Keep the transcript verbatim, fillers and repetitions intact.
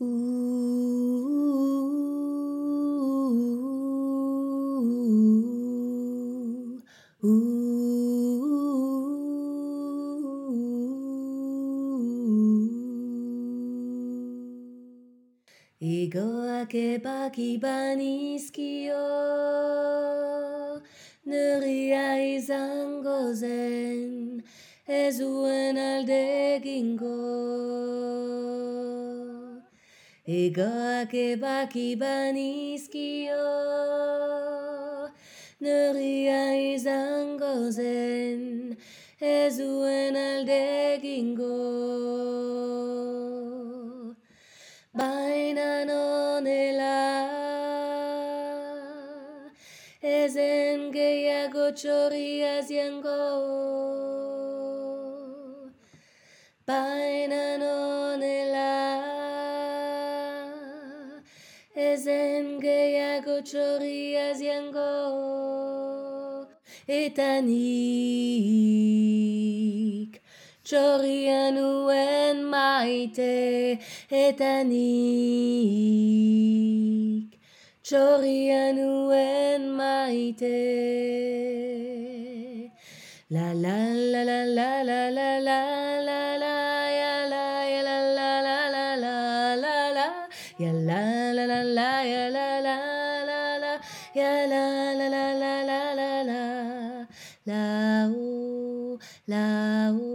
Ooh, ooh. Igoake baki banizkio, neria izango zen, ez duen alde egingo. Igoake baki banizkio, neria izango zen, ez duen alde egingo. Baina nonela, ezen gehiago txorriaz jango. Baina nonela, ezen gehiago txorriaz jango. Eta nik txorria nuen maite, eta nik txorria nuen maite. La la la la la la la la la la ya la ya la la la la la la la ya la la la la ya la la la la ya la la la la la la la la o la o